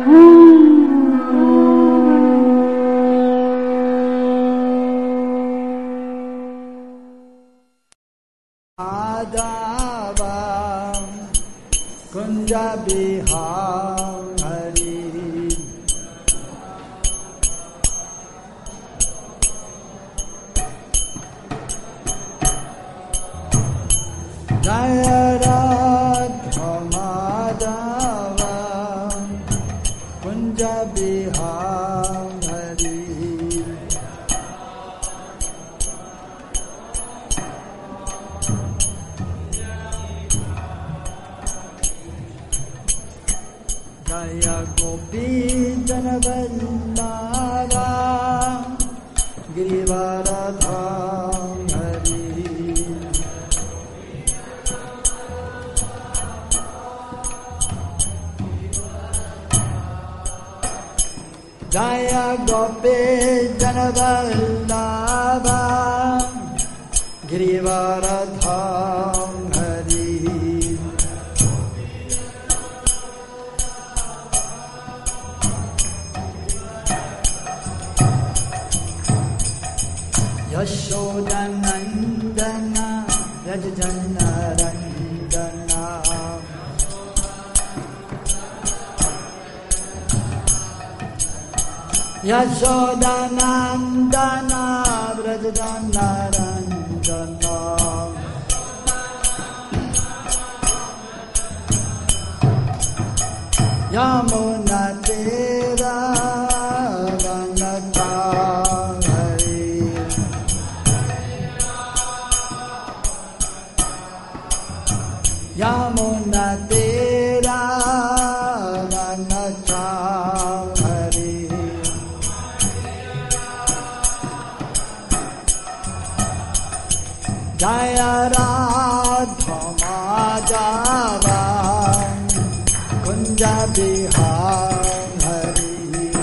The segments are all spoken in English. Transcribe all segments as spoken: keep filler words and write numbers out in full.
Yashodanandana Vrajjanarandana Yamunatira Vanatari Yamunatira Vanatari Jaya Radha Madhava Kunja Bihari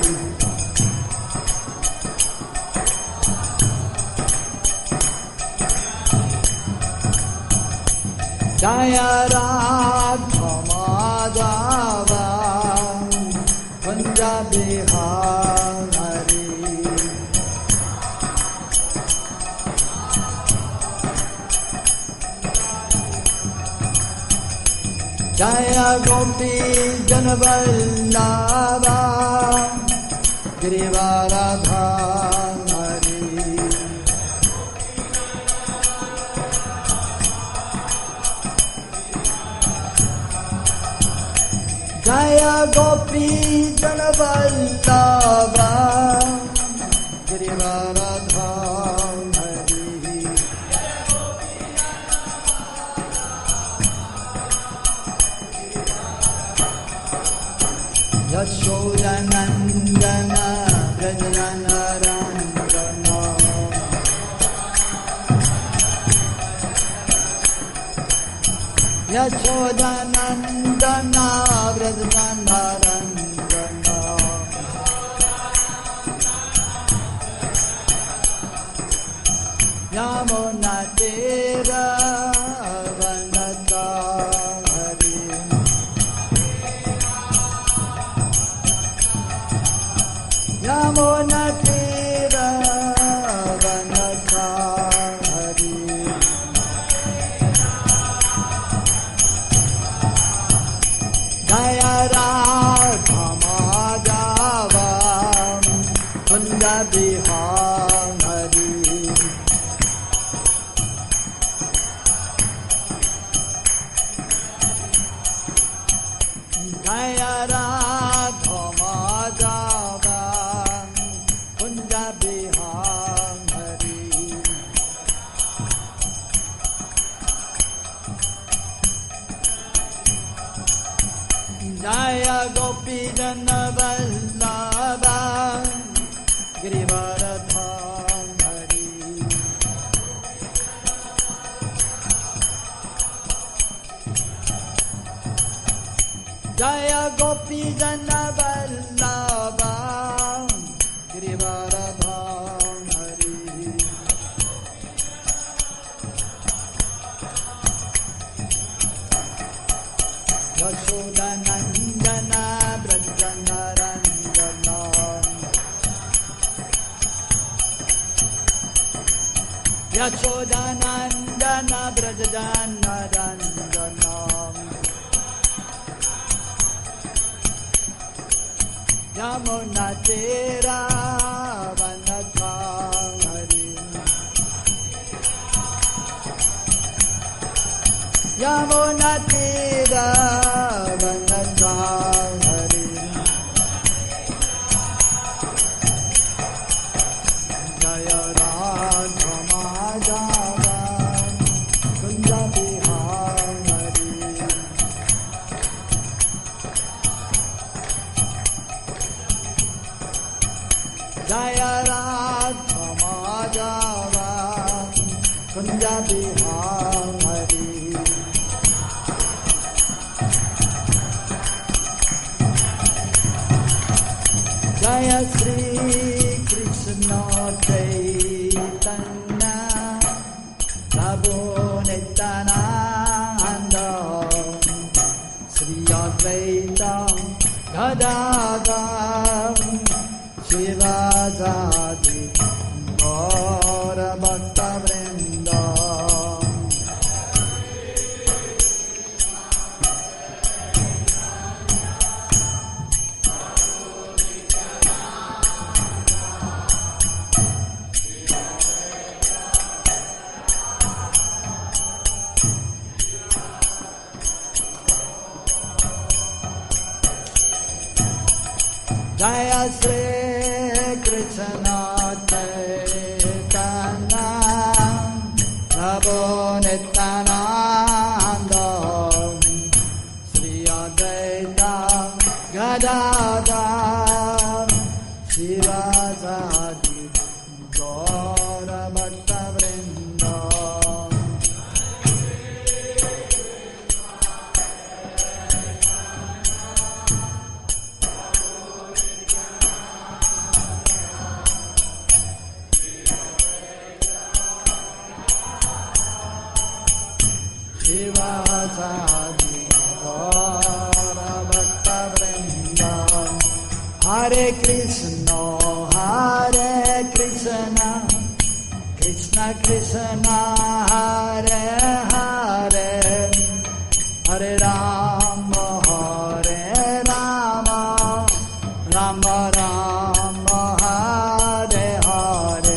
Jaya Radha Madhava Kunja Bihari Jaya Gopi Janavallabha Girivaradhari Jaya Gopi Janavallabha Girivaradhari Yashodanandana Vrajjanarandana Yashodanandana Vrajjanarandana Yamunatira Vanatari Yamunatira Vanatari Jaya Radha Madhava Kunja Bihari Jaya Radha Madhava Kunja Bihari Jaya Gopi Janavallabha Girivaradhari Jaya Gopi Janavallabha Girivaradhari Yashodanandana Vrajjanarandana Yashodanandana Brajadana Yamuna Tera Vanatari Yamuna Tera Vanatari Jaya Radha Madhava Kunja Bihari Jaya Radha Madhava Kunja Bihari Jaya Sri Krishna Chaitanya Prabhu Nityananda Sri Advaita Gadadhar Shivasadi Gaura Bhakta Vrinda Jaya Sri Krishna Chaitanya Prabhu Nityananda Sri Advaita Gadadhar Shivasadi Gaura Bhakta Vrinda Shivasadi Gaura Bhakta Vrinda Hare Krishna Hare Krishna Krishna Krishna Hare Hare Hare Rama Hare Rama Rama Rama Hare Hare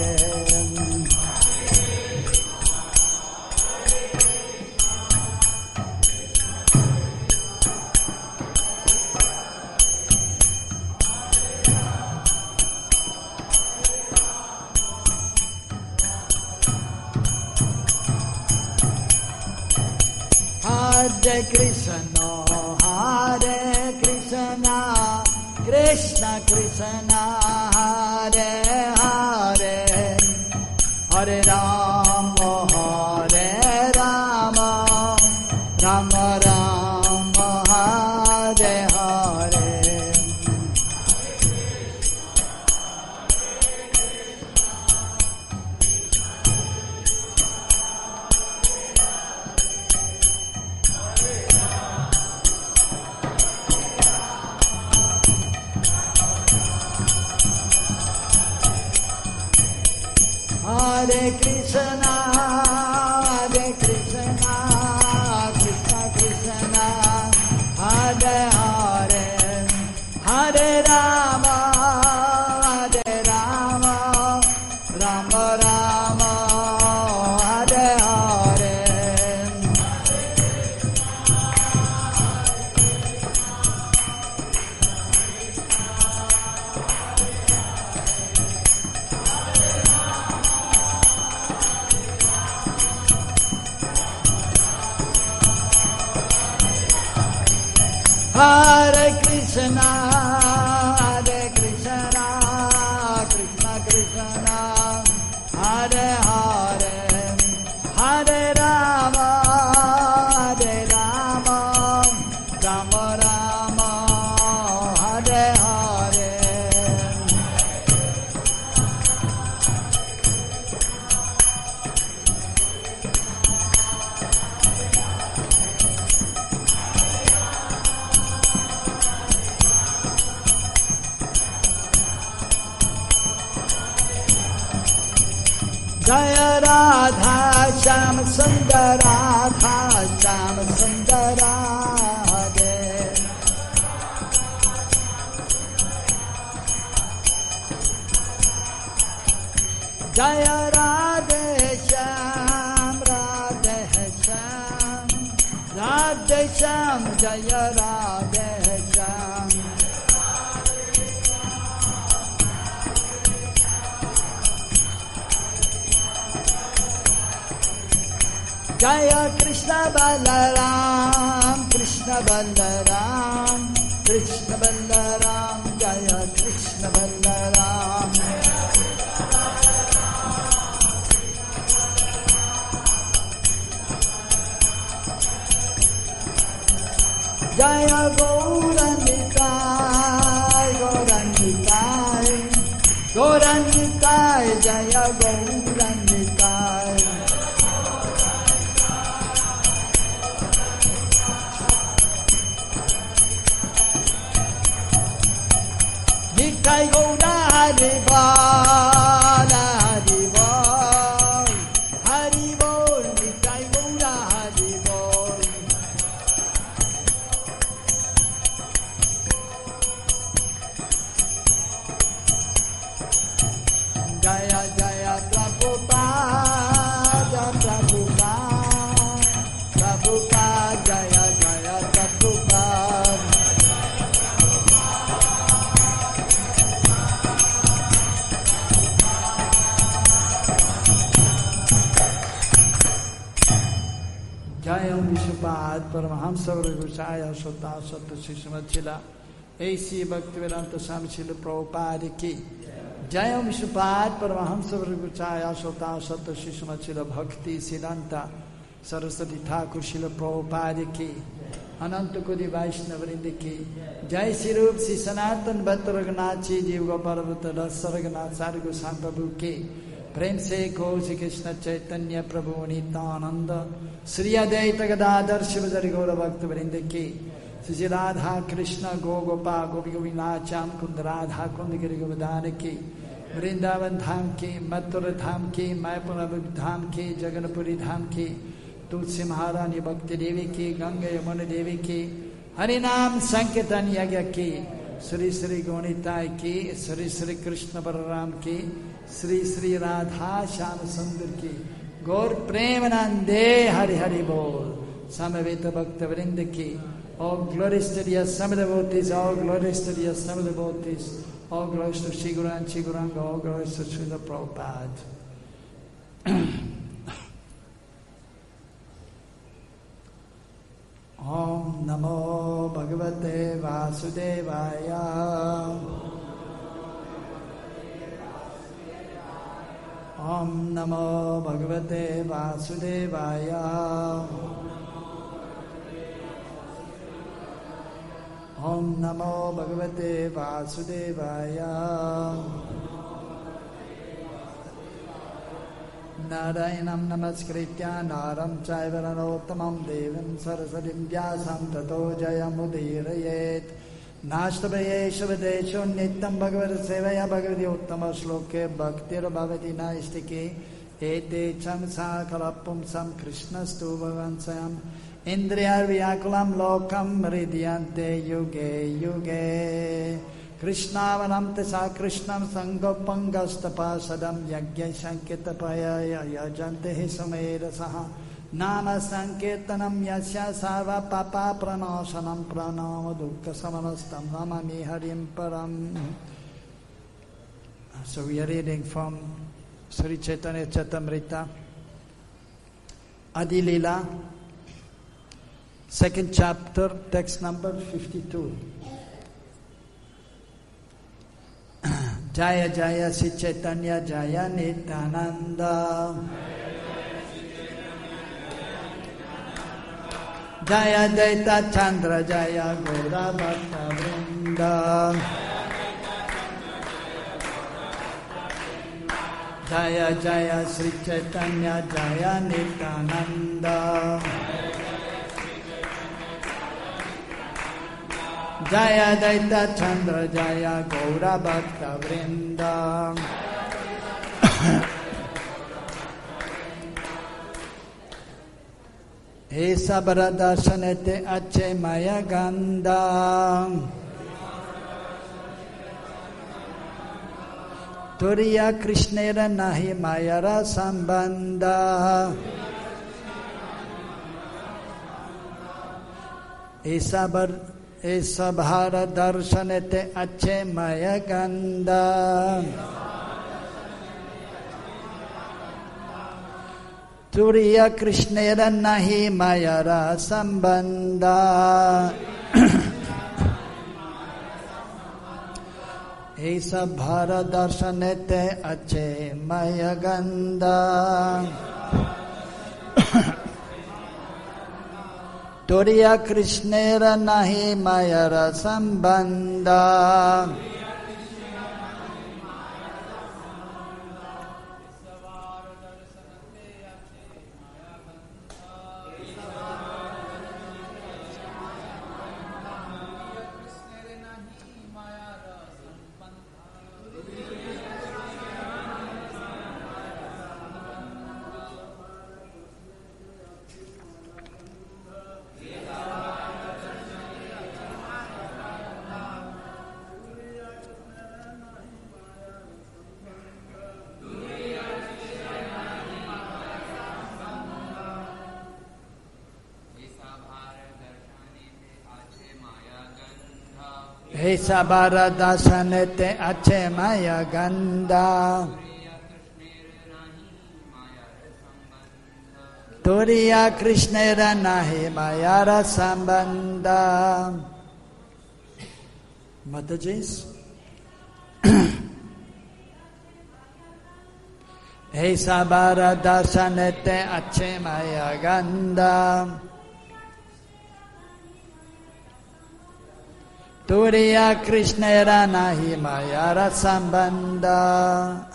Hare Krishna, Hare Krishna, Krishna Krishna, Hare Hare, Hare Rama, Hare Rama, Rama Rama, Hare Hare. Hare Krishna, Hare Krishna, Krishna Krishna, Hare Hare, Hare Rama, Hare Rama, Rama Rama, Hare Hare. Hare Krishna, Hare Krishna, Krishna Krishna, Hare Hare, Hare Rama, Hare Rama, Rama Rama, Hare Hare. Shama Sundara Radha Shama Sundara Radhe Jaya Radhe Sham Radhe Sham Radhe Sham Jaya Radhe Sham Jaya Krishna Balaram Krishna Balaram Krishna Balaram Jaya Krishna Balaram Jaya Gauranikai Gauranikai Gauranikai Jaya Gauranikai Nitai Gaura Haribol Haribol Haribol Nitai Gaura Haribol Jaya Jaya Prabhupada Prabhupada Prabhupada Jaya Jaya Prabhupada Jaya Vishupad Paramahamsa Gosaya Sota Sata Shishimatila A C Bhaktivedanta Swami Srila Prabhupada Ki Jaya Vishupad Paramahamsa Gosaya Sota Sata Shishimatila Bhakti Siddhanta Saraswati Thakur Srila Prabhupada Ki Ananta Kodi Vaishnavrinda Ki Jai Sirup Si Sanatan Bhatta Raghunath Ji Jiv Goparvata Rasa Raghunath Sari Goswami Prabhu Ki Prem Se Ko Shri Krishna Chaitanya Prabhu Nityananda Sri Advaita Gadadhar Shivadari Gaura Bhakta Vrinda Ki Sri Radha Krishna Go Gopa Gopi Govinacham Kund Radha Kundagiri Govardhana Ki Vrindavan Dham Ki Mathura Dham Ki Mayapura Dham Ki Jaganapuri Dham Ki Tulsi Maharani Bhakti Devi Ki Ganga Yamuna Devi Ki Harinam Sankirtan Yagya Ki Sri Sri Gaunitai Ki Sri Sri Krishna Balaram Ki Sri Sri Radha Shyama Sundar Ki Gaur Premanande Hari Hari Bol Samaveta Bhakta Vrinda Ki All glories to the Asama devotees, all glories to the Asama devotees, all glories to Shri Guru and Shri Guranga, all glories to Srila Prabhupada. Om Namo Bhagavate Vasudevaya Om Namo Bhagavate Vasudevaya Om Namo Bhagavate Vasudevaya Narayanam Namaskritya Naram Chaiva Narottamam Devim Saraswatim Vyasam Tato Jayamudirayet Nashtabaye Shavadesho Nityam Bhagavad Sevaya Bhagavati Uttama Shloke Bhaktir Bhavati Naistiki Ete Cham Sakalapum Sam Krishna Stu Bhagansayam Indriyar Vyakulam Lokam Mridyante Yuge Yuge Krishna Vanamte Sa Krishnam Sangopangastapa Sadam Yagya Sanketapaya Yajante Hisumera Saha Nama Sankirtanam Yasya Sarva Papa Pranasanam Pranama Dukkha Samanastam Namami Harim Param. So we are reading from Sri Chaitanya Charitamrita Adi Lila, second chapter, text number fifty-two. Jaya Jaya Sri Chaitanya Jaya Nityananda Jaya Daita Chandra Jaya Gaura Bhakta Vrinda Jaya Jaya Sri Chaitanya Jaya Nityananda Jaya Daita Chandra Jaya Gaura Bhakta Vrinda He sabara darshanete ache maya ganda. Turiya krishnera nahi mayara sambandha. Esabar esabhara darshanete ache maya ganda. Turiya krishnera nahi mayara sambandha. Esa bhara darshanete ache maya ganda. Turiya krishnera nahi mayara sambandha. He sabara dasanete ache maya ganda. Turiya krishnera nahi mayara sambandha. Matajis. He sabara dasanete ache maya ganda. Turiya krishnera nahi mayara sambandha.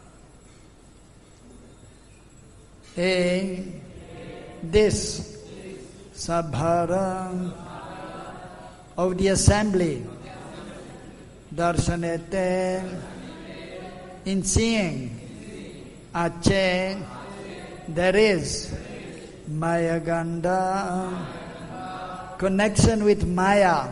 In this sabhara of the assembly, darshanete, in seeing, ache, there is maya ganda, connection with maya.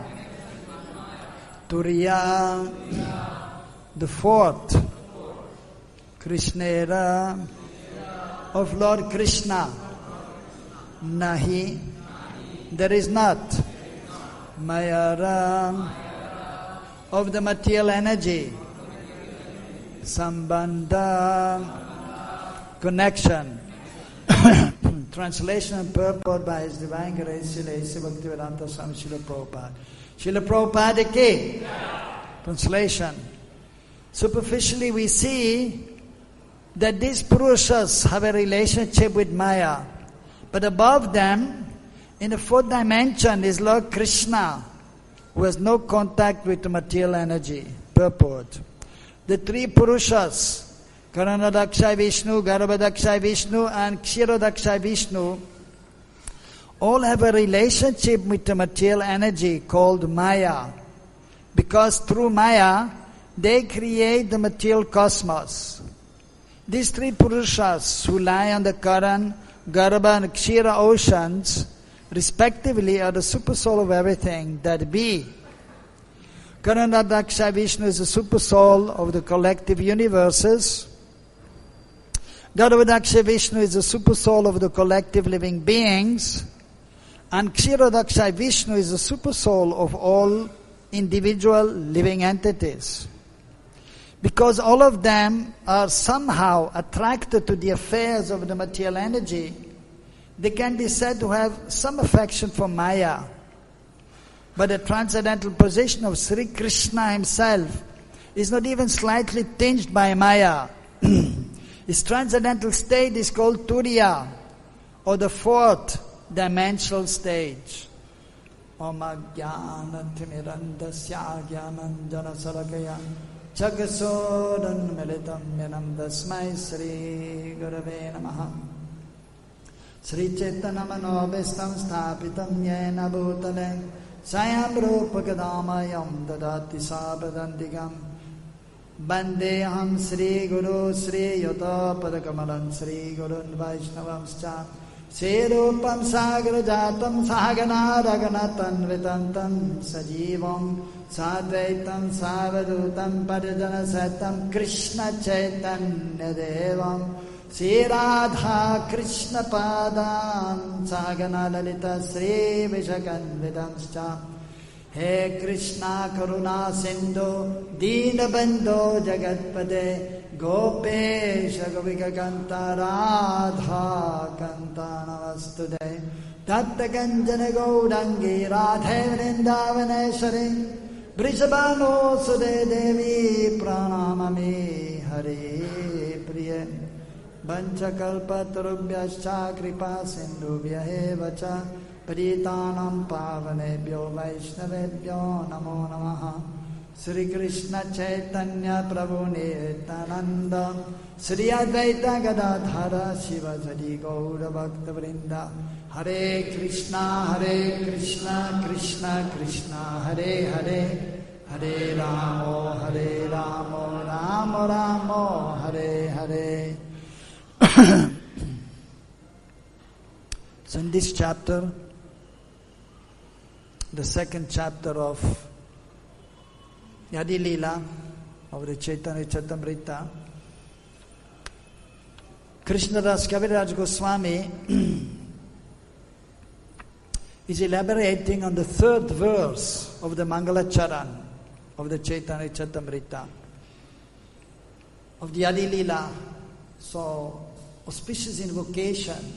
Turiya, the fourth, Krishnera, of Lord Krishna. Nahi, there is not. Mayara, of the material energy. Sambandha, connection. Translation and purport by His Divine Grace, Srila A C Bhaktivedanta Swami Srila Prabhupada. Srila Prabhupada ki. Translation. Superficially we see that these Purushas have a relationship with Maya. But above them, in the fourth dimension, is Lord Krishna, who has no contact with the material energy. Purport. The three Purushas, Karanadakshay Vishnu, Garbhadakshay Vishnu and Kshirodakshay Vishnu, all have a relationship with the material energy called Maya. Because through Maya, they create the material cosmos. These three Purushas who lie on the Karan, Garbha and Kshira oceans, respectively, are the super soul of everything that be. Karanadakshay Vishnu is the super soul of the collective universes. Garbhadakshay Vishnu is the super soul of the collective living beings. And Kshirodakshay Vishnu is the super soul of all individual living entities. Because all of them are somehow attracted to the affairs of the material energy, they can be said to have some affection for Maya. But the transcendental position of Sri Krishna himself is not even slightly tinged by Maya. His transcendental state is called Turiya, or the fourth dimensional stage. Om Ajnana Timirandasya Jnananjana Salakaya Chakasodan Militam Minam Dasmai Sri Gurave Namaha. Sri Chaitanya Manobhistam Sthapitam Yena Bhutale Sayam Rupa Kadamayam Dadati Sabadandigam Bandeham Sri Guru Sri Yata Padakamalan Sri Gurun Vaishnavamscha Serupam Sagrajatam Sahagana Raganatanvitantam Sajivam Sadvaitam Savadutam Parijana Satam Krishna Chaitanya Devam Sri Radha Krishna Padam Sagana Lalita Sri Vishakanvidanscha He Krishna Karuna Sindhu Dina Bandho Jagatpade Gopesha Govika Kanta Radha Kanta Namastude Tatta Kanjana Gaudangi Radhe Vrindavaneshwari Brishabhano Sude Devi Pranamami Hare Priya Vanchakalpatarubhyascha Kripa Sindhubhya Eva Cha Paritanam Pavanebhyo Vaishnavebhyo Namo Namaha Sri Krishna Chaitanya Prabhu Nityananda Sri Advaita Gadadhara Shiva Sadi Gaura Bhakta Vrinda Hare Krishna Hare Krishna Krishna Krishna Hare Hare Hare Ramo Hare Ramo Ramo Ramo Hare Hare. So in this chapter, the second chapter of Yadi Leela of the Chaitanya Charitamrita, Krishnadas Kaviraj Goswami is elaborating on the third verse of the Mangalacharan of the Chaitanya Charitamrita of the Yadi Leela. So, auspicious invocation.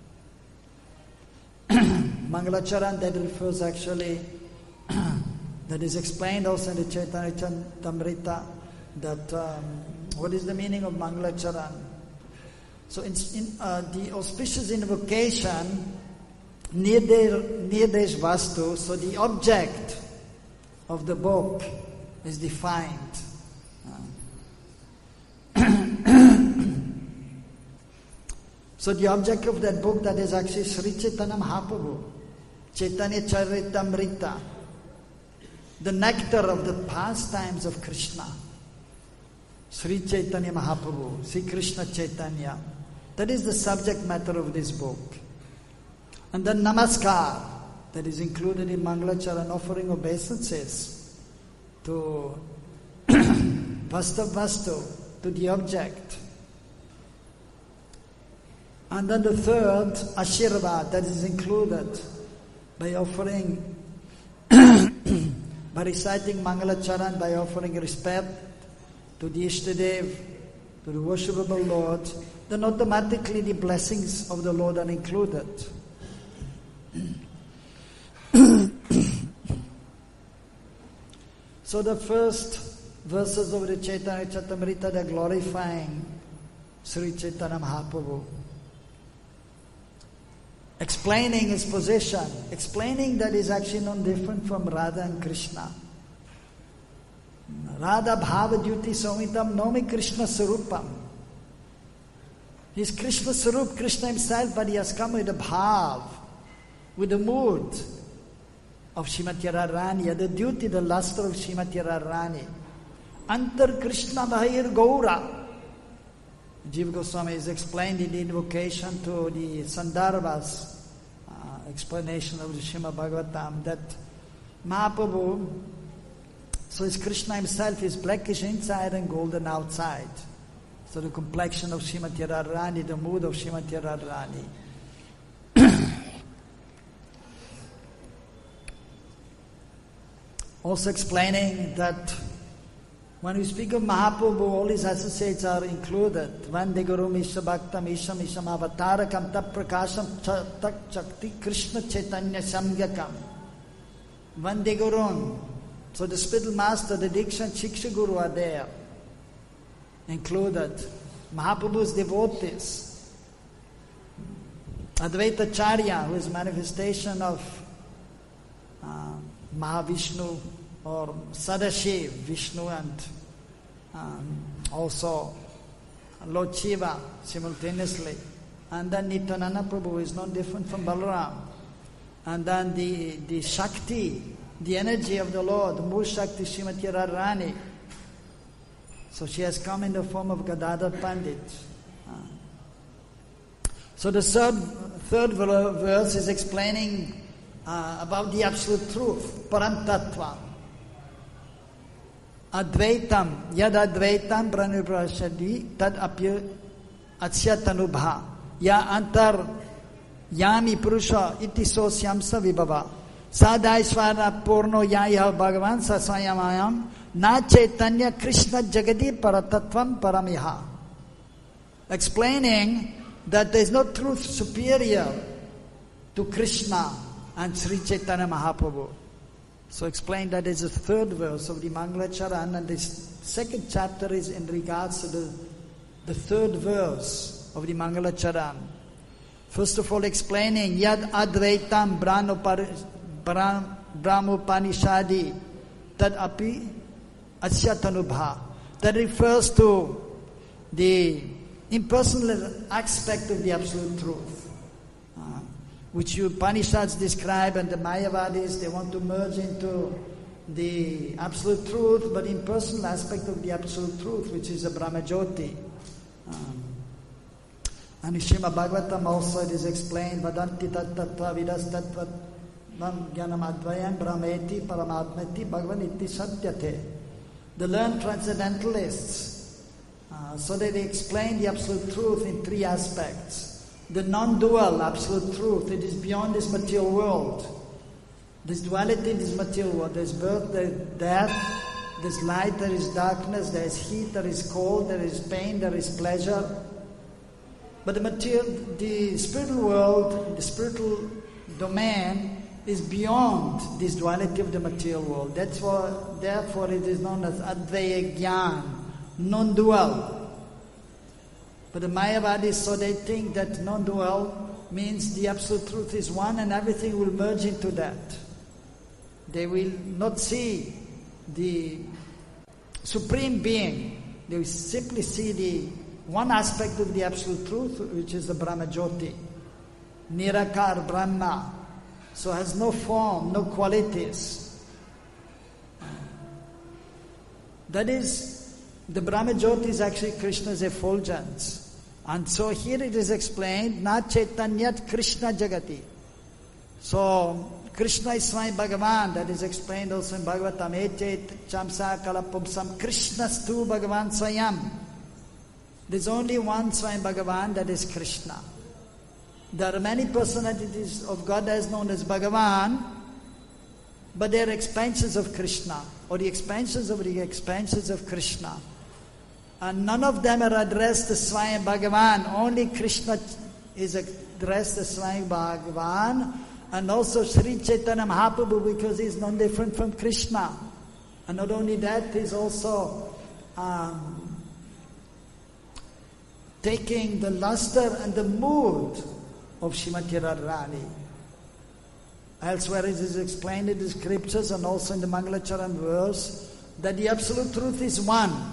Mangalacharan, that refers actually, that is explained also in the Chaitanya Charitamrita, that um, what is the meaning of Mangalacharan? So, in, in uh, the auspicious invocation, Nirdesh Vastu, so the object of the book is defined. So the object of that book, that is actually Sri Chaitanya Mahaprabhu, Chaitanya Charitamrita, the nectar of the pastimes of Krishna, Sri Chaitanya Mahaprabhu, Sri Krishna Chaitanya. That is the subject matter of this book. And then Namaskar, that is included in Mangalacharan, offering obeisances to Vastu Vastu, to the object. And then the third, Ashirvad, that is included by offering, by reciting Mangalacharan, by offering respect to the Ishtadev, to the worshipable Lord, then automatically the blessings of the Lord are included. So the first verses of the Chaitanya Charitamrita, they are glorifying Sri Chaitanya Mahaprabhu, explaining his position, explaining that he's actually no different from Radha and Krishna. Radha Bhava Dyuti Somitam Nomi Krishna Sarupam. He's Krishna Sarup, Krishna himself, but he has come with a bhav, with the mood of Srimati Radharani, the duty, the luster of Srimati Radharani. Antar Krishna Bahir Gaura. Jiva Goswami is explained in the invocation to the Sandarbhas, uh, explanation of the Srimad Bhagavatam, that Mahaprabhu, so is Krishna himself, is blackish inside and golden outside. So the complexion of Srimati Radharani, the mood of Srimati Radharani. Also explaining that when we speak of Mahaprabhu, all his associates are included. Vande Guru Misha Bhaktam Isham Isham Avatarakam Tat Prakasham Tak Chakti Krishna Chaitanya Samgyakam. Vande Gurun. So the spiritual master, the Diksha and Shiksha Guru are there, included. Mahaprabhu's devotees. Advaita Charya, who is manifestation of uh, Mahavishnu, or Sadashiv, Vishnu, and um, also Lord Shiva simultaneously. And then Nityananda Prabhu is not different from Balaram. And then the, the Shakti, the energy of the Lord, the Mool Shakti Srimati Radharani. So she has come in the form of Gadadhar Pandit. Uh, So the third, third verse is explaining uh, about the absolute truth, Parantattva. Advaitam, yad advaitam praniprashadi, tad apya atsyatanubha, ya antar yami purusha iti sosyamsa vibhava. Sadaishvara purno yaya bhagavan sasayamayam na chaitanya krishna jagati paratatvam paramiha. Explaining that there is no truth superior to Krishna and Sri Chaitanya Mahaprabhu. So explain that is the third verse of the Mangalacharan, and this second chapter is in regards to the, the third verse of the Mangalacharan. First of all, explaining Yad Advaitam Brahmopanishadi Tad Api Asyatanubha. That refers to the impersonal aspect of the absolute truth, uh, which you Upanishads describe, and the Mayavadis, they want to merge into the absolute truth, but impersonal aspect of the absolute truth, which is a Brahmajyoti. Um, and in Srimad Bhagavatam also it is explained, Vadanti tattva vidas tattva jnanam advayam brahmeti paramatmeti bhagavan iti satyate. The learned transcendentalists, Uh, so that they explain the absolute truth in three aspects. The non-dual absolute truth, it is beyond this material world. There's duality in this material world. There's birth, there's death, there's light, there is darkness, there is heat, there is cold, there is pain, there is pleasure. But the material, the spiritual world, the spiritual domain is beyond this duality of the material world. That's why, therefore it is known as Advaya Gyan, non-dual. But the Mayavadis, so they think that non-dual means the absolute truth is one and everything will merge into that. They will not see the Supreme Being. They will simply see the one aspect of the absolute truth, which is the Brahmajyoti. Nirakar Brahma. So has no form, no qualities. That is, the Brahmajyoti is actually Krishna's effulgence. And so here it is explained, Na Chaitanyat Krishna Jagati. So Krishna is Swami Bhagavan, that is explained also in Bhagavatam. Echet Chamsa Kalapumsam Krishnastu Bhagavan Swayam. There's only one Swami Bhagavan, that is Krishna. There are many personalities of God as known as Bhagavan, but they are expansions of Krishna, or the expansions of the expansions of Krishna. And none of them are addressed as Swami Bhagavan. Only Krishna is addressed as Swami Bhagavan, and also Sri Chaitanya Mahaprabhu, because he is non different from Krishna. And not only that, he is also um, taking the luster and the mood of Srimati Radharani. Elsewhere it is explained in the scriptures and also in the Mangalacharan verse that the absolute truth is one.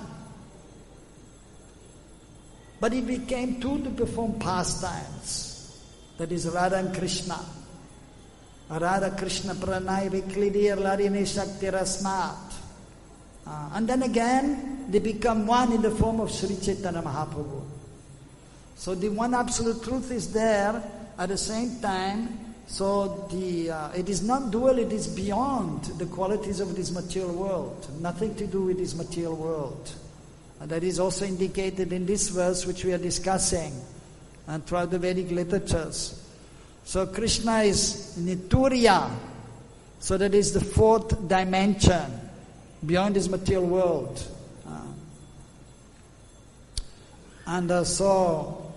But it became two to perform pastimes. That is Radha and Krishna. Radha Krishna Pranay Viklidir Larini Shakti Rasmat. Uh, and then again, they become one in the form of Sri Chaitanya Mahaprabhu. So the one absolute truth is there at the same time. So the uh, it is not dual, it is beyond the qualities of this material world. Nothing to do with this material world. And that is also indicated in this verse which we are discussing and throughout the Vedic literatures. So Krishna is Nituriya. So that is the fourth dimension beyond this material world. Uh, and uh, so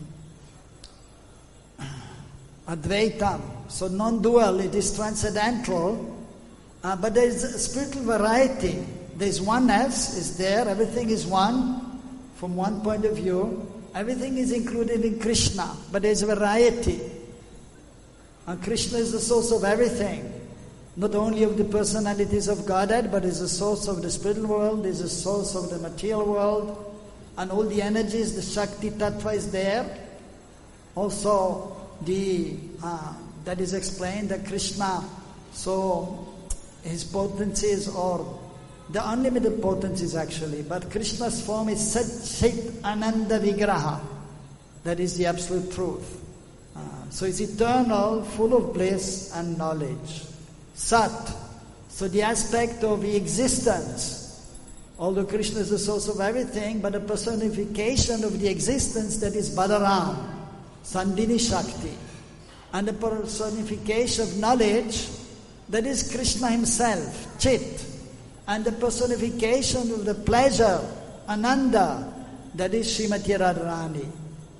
Advaitam, so non-dual, it is transcendental, uh, but there is a spiritual variety. There is oneness, is there, everything is one from one point of view. Everything is included in Krishna, but there is a variety. And Krishna is the source of everything, not only of the personalities of Godhead, but is the source of the spiritual world, is the source of the material world, and all the energies, the Shakti Tattva is there. Also, the uh, that is explained that Krishna, so his potencies or the unlimited potencies actually, but Krishna's form is Sat Chit Ananda Vigraha. That is the absolute truth. Uh, so it's eternal, full of bliss and knowledge. Sat. So the aspect of the existence. Although Krishna is the source of everything, but a personification of the existence, that is Balaram, Sandini Shakti. And the personification of knowledge, that is Krishna himself, Chit. And the personification of the pleasure, Ananda, that is Srimati Radharani.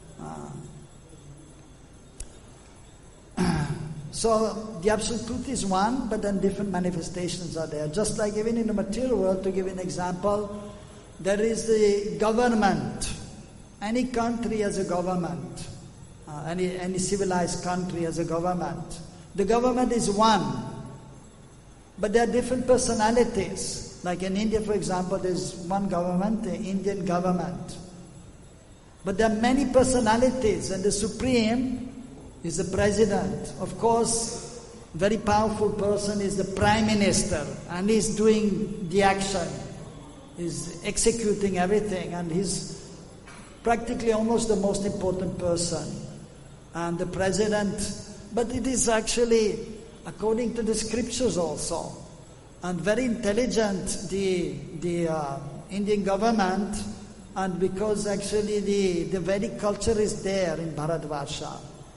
Uh. So the absolute truth is one, but then different manifestations are there. Just like even in the material world, to give an example, there is the government. Any country has a government. Uh, any, any civilized country has a government. The government is one. But there are different personalities. Like in India, for example, there's one government, the Indian government. But there are many personalities, and the supreme is the president. Of course, very powerful person is the prime minister, and he's doing the action. He's executing everything, and he's practically almost the most important person. And the president, but it is actually according to the scriptures also, and very intelligent, the the uh, Indian government, and because actually the, the Vedic culture is there in Bharatvarsha.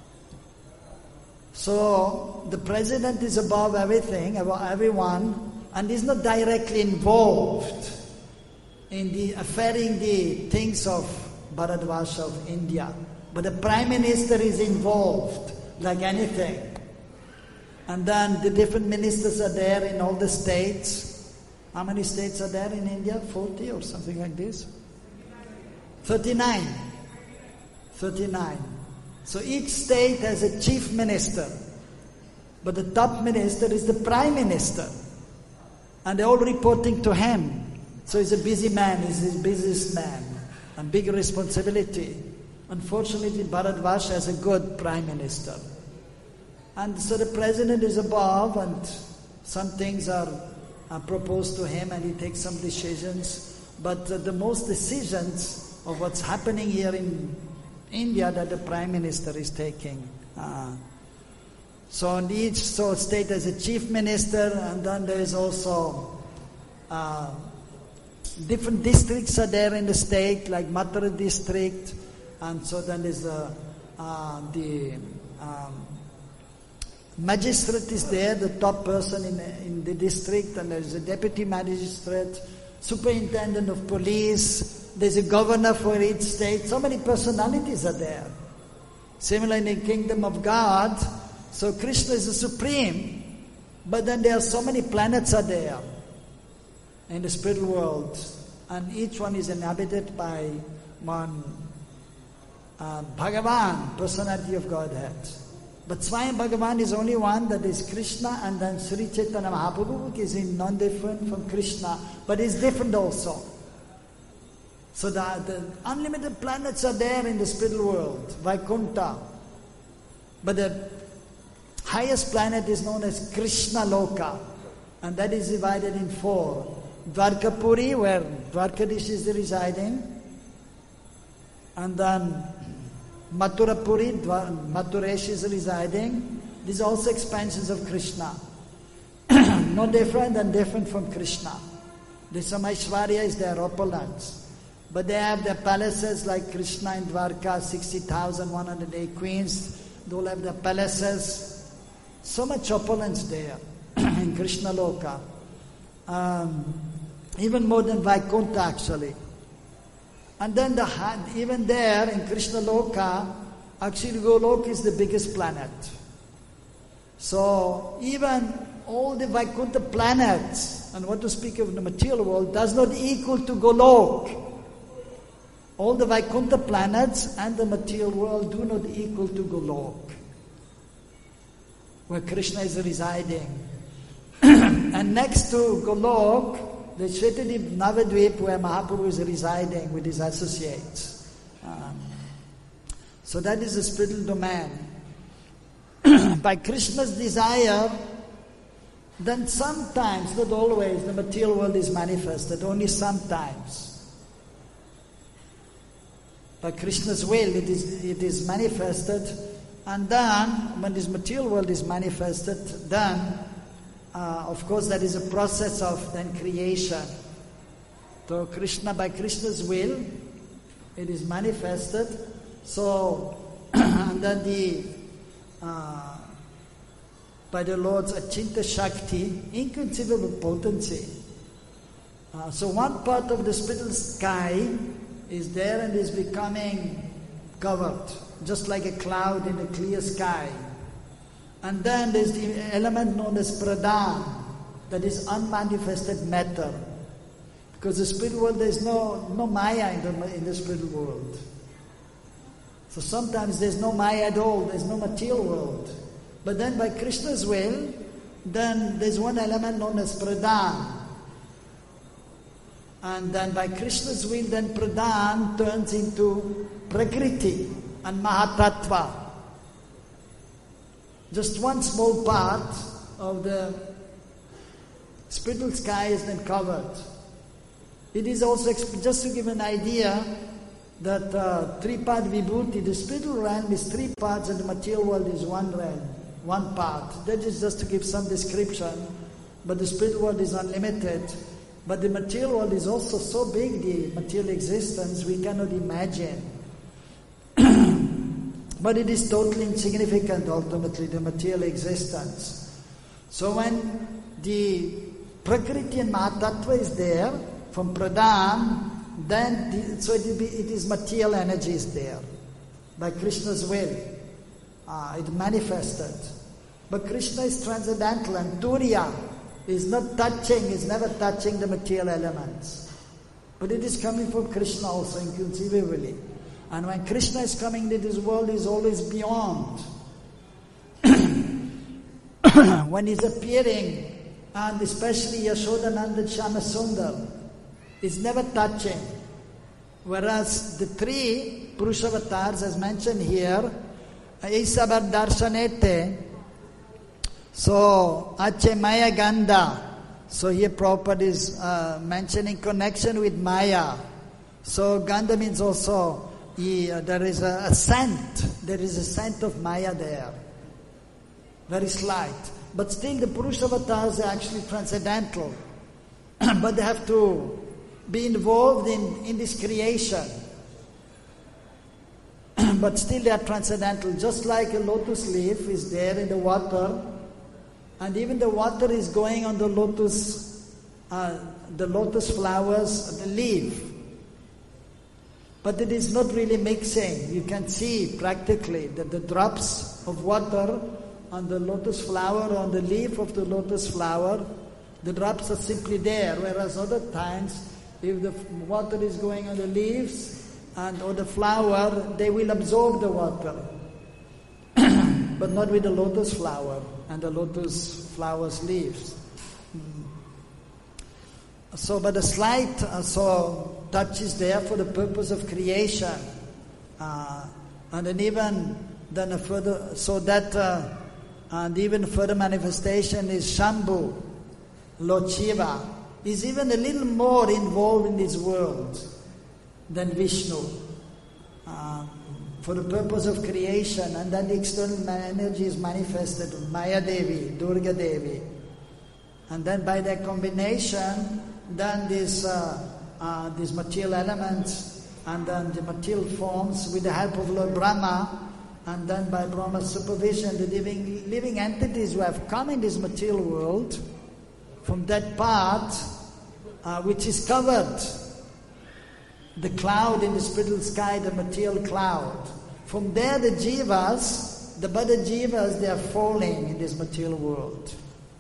So the president is above everything, above everyone, and is not directly involved in the affairing the things of Bharatvarsha, of India. But the prime minister is involved like anything. And then the different ministers are there in all the states. How many states are there in India? forty or something like this? thirty-nine. thirty-nine. So each state has a chief minister. But the top minister is the prime minister. And they're all reporting to him. So he's a busy man, he's a businessman. And big responsibility. Unfortunately, Bharatvarsha has a good prime minister. And so the president is above, and some things are, are proposed to him, and he takes some decisions. But uh, the most decisions of what's happening here in India that the prime minister is taking. Uh, so in each so state has a chief minister, and then there is also uh, different districts are there in the state, like Mathura district, and so then there's uh, uh, the um, magistrate is there, the top person in, in the district, and there's a deputy magistrate, superintendent of police, there's a governor for each state. So many personalities are there. Similarly, in the kingdom of God, so Krishna is the supreme, but then there are so many planets are there in the spiritual world, and each one is inhabited by one uh, Bhagavan, personality of Godhead. But Swayam Bhagavan is only one, that is Krishna, and then Sri Chaitanya Mahaprabhu is in non-different from Krishna, but is different also. So the, the unlimited planets are there in the spiritual world, Vaikuntha. But the highest planet is known as Krishna Loka, and that is divided in four. Dwarkapuri, where Dwarkadish is residing, and then Mathurapuri, Mathuresh is residing. These are also expansions of Krishna. No different and different from Krishna. The Samaishwarya is their opulence. But they have their palaces like Krishna in Dwarka, sixty thousand one hundred eight queens. They all have their palaces. So much opulence there in Krishna Loka. Um, even more than Vaikuntha actually. And then the even there in Krishna Loka, actually Golok is the biggest planet. So even all the Vaikuntha planets, and what to speak of the material world, does not equal to Golok. All the Vaikuntha planets and the material world do not equal to Golok, where Krishna is residing. And next to Golok, the Shetadip Navadvip, where Mahaprabhu is residing with his associates. Um, so that is the spiritual domain. By Krishna's desire, then sometimes, not always, the material world is manifested, only sometimes. by Krishna's will it is, it is manifested, and then when this material world is manifested, then uh, of course there is a process of then creation. So Krishna, by Krishna's will, it is manifested. So and then the uh, by the Lord's Achinta Shakti, inconceivable potency. Uh, so one part of the spiritual sky is there and is becoming covered, just like a cloud in a clear sky. And then there's the element known as pradhan, that is unmanifested matter. Because the spiritual world, there is no, no maya in the, in the spiritual world. So sometimes there's no maya at all, there's no material world. But then by Krishna's will, then there's one element known as pradhan. And then by Krishna's will, then pradhan turns into prakriti and mahatattva. Just one small part of the spiritual sky is then covered. It is also, just to give an idea, that uh, three-part vibhuti, the spiritual realm is three parts and the material world is one realm, one part. That is just to give some description, but the spiritual world is unlimited. But the material world is also so big, the material existence, we cannot imagine. But it is totally insignificant ultimately, the material existence. So when the Prakriti and Mahatattva is there, from Pradhan, then the, so it, will be, it is material energy is there. By Krishna's will, uh, it manifested. But Krishna is transcendental and Turiya is not touching, is never touching the material elements. But it is coming from Krishna also inconceivably. And when Krishna is coming into this world, he is always beyond. When he is appearing, and especially Yashodananda Shyamasundar, is never touching. Whereas the three Purushavatars, as mentioned here, Isabar Darshanete, so Ache Maya Ganda, so here Prabhupada is uh, mentioning connection with Maya. So Ganda means also he, uh, there is a, a scent, there is a scent of Maya there, very slight. But still the Purushavatars are actually transcendental, but they have to be involved in, in this creation. But still they are transcendental, just like a lotus leaf is there in the water, and even the water is going on the lotus, uh, the lotus flowers, the leaf. But it is not really mixing. You can see practically that the drops of water on the lotus flower, on the leaf of the lotus flower, the drops are simply there, whereas other times, if the water is going on the leaves and or the flower, they will absorb the water. But not with the lotus flower and the lotus flower's leaves. So, but a slight uh, so touch is there for the purpose of creation, uh, and then even then a further, so that uh, and even further manifestation is Shambhu, Lord Shiva, is even a little more involved in this world than Vishnu, uh, for the purpose of creation, and then the external energy is manifested, Maya Devi, Durga Devi, and then by their combination, then these uh, uh, these material elements, and then the material forms with the help of Lord Brahma, and then by Brahma's supervision, the living living entities who have come in this material world, from that part uh, which is covered, the cloud in the spiritual sky, the material cloud. From there the jivas, the Buddha jivas, they are falling in this material world.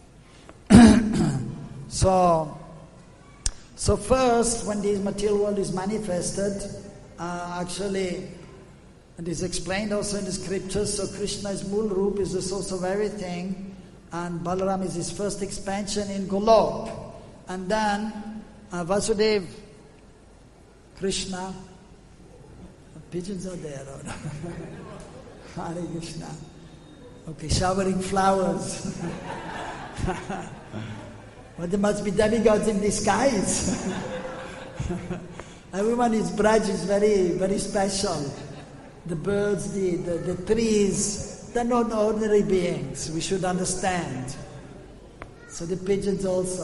so, so first, when this material world is manifested, uh, actually, it is explained also in the scriptures, so Krishna is Mool Roop, is the source of everything, and Balaram is his first expansion in Golok. And then uh, Vasudev, Krishna, pigeons are there. Hare Krishna. Okay, showering flowers. But there must be demigods in disguise. Everyone is Braj is very, very special. The birds, the, the, the trees, they're not ordinary beings. We should understand. So the pigeons also.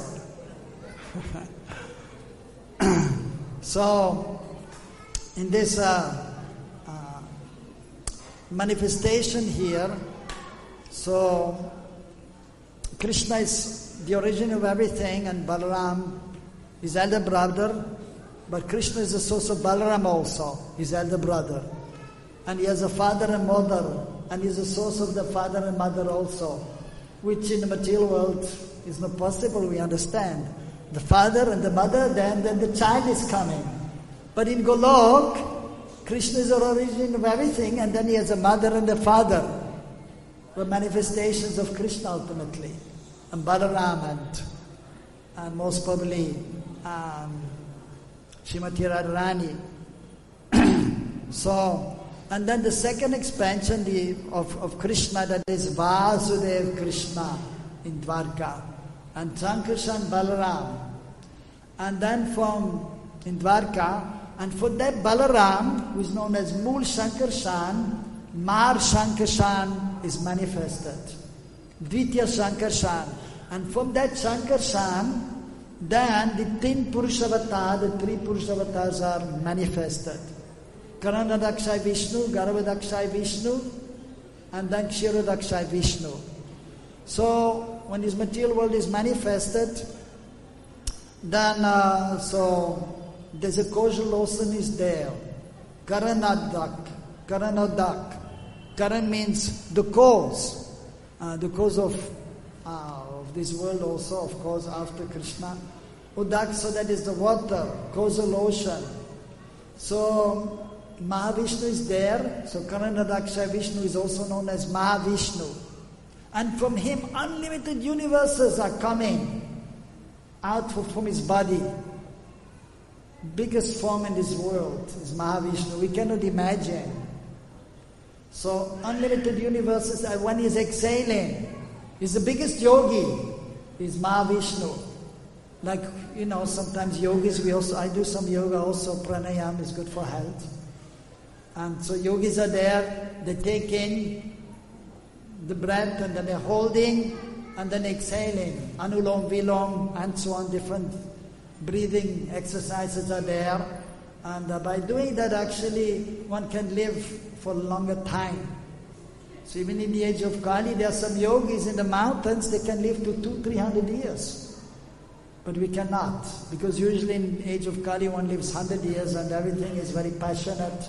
So, in this uh, uh, manifestation here, so Krishna is the origin of everything, and Balaram is elder brother, but Krishna is the source of Balaram also, his elder brother. And he has a father and mother, and he is the source of the father and mother also, which in the material world is not possible, we understand. The father and the mother, then, then the child is coming. But in Golok, Krishna is the origin of everything, and then he has a mother and a father. The manifestations of Krishna ultimately. And Balaram and, and most probably um, Srimati Radharani. So, and then the second expansion the, of, of Krishna, that is Vasudev Krishna in Dwarka. And Sankarshan Balaram. And then from in Dwarka, and for that Balaram, who is known as Mool Sankarshan, Mar Sankarshan is manifested. Dvitiya Sankarshan. And from that Sankarshan, then the ten Purushavatars, the three Purushavatars are manifested. Karanadakshay Vishnu, Garvadakshay Vishnu, and then Kshirodakshay Vishnu. So, when this material world is manifested, then, uh, so, there's a causal ocean is there. Karanadak, Karanadak. Karan means the cause. Uh, the cause of, uh, of this world also, of course, after Krishna. Udak, so that is the water, causal ocean. So, Mahavishnu is there. So, Karanadakshay Vishnu is also known as Mahavishnu. And from him, unlimited universes are coming out from his body. Biggest form in this world is Mahavishnu. We cannot imagine. So, unlimited universes, and when he's exhaling, he's the biggest yogi, is Mahavishnu. Like, you know, sometimes yogis, we also, I do some yoga also, pranayama is good for health. And so yogis are there, they take in the breath and then they're holding and then exhaling. Anulom, Vilom, and so on, different breathing exercises are there. And uh, by doing that, actually, one can live for a longer time. So even in the age of Kali, there are some yogis in the mountains, they can live to two, three hundred years. But we cannot, because usually in the age of Kali, one lives one hundred years and everything is very passionate.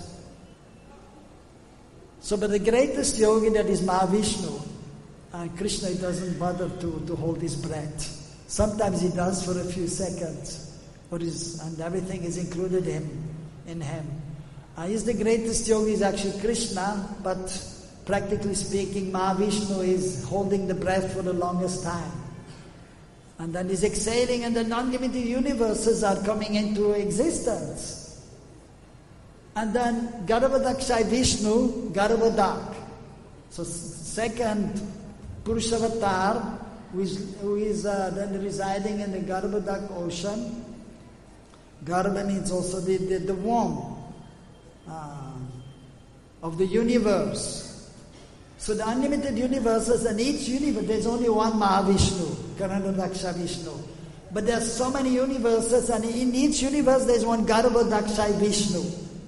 So, but the greatest yogi, that is Mahavishnu, and Krishna doesn't bother to, to hold his breath. Sometimes he does for a few seconds, or is, and everything is included in, in him. Uh, he's the greatest yogi, is actually Krishna, but practically speaking, Mahavishnu is holding the breath for the longest time. And then he's exhaling, and the non-limited universes are coming into existence. And then Garvadakshay Vishnu, Garvadak. So second Purushavatar, who is, who is uh, then residing in the Garvadak ocean. Garva means also the, the, the womb uh, of the universe. So the unlimited universes, and each universe, there's only one Mahavishnu, Karanadaksha Vishnu. But there are so many universes, and in each universe there's one Garvadaksha Vishnu.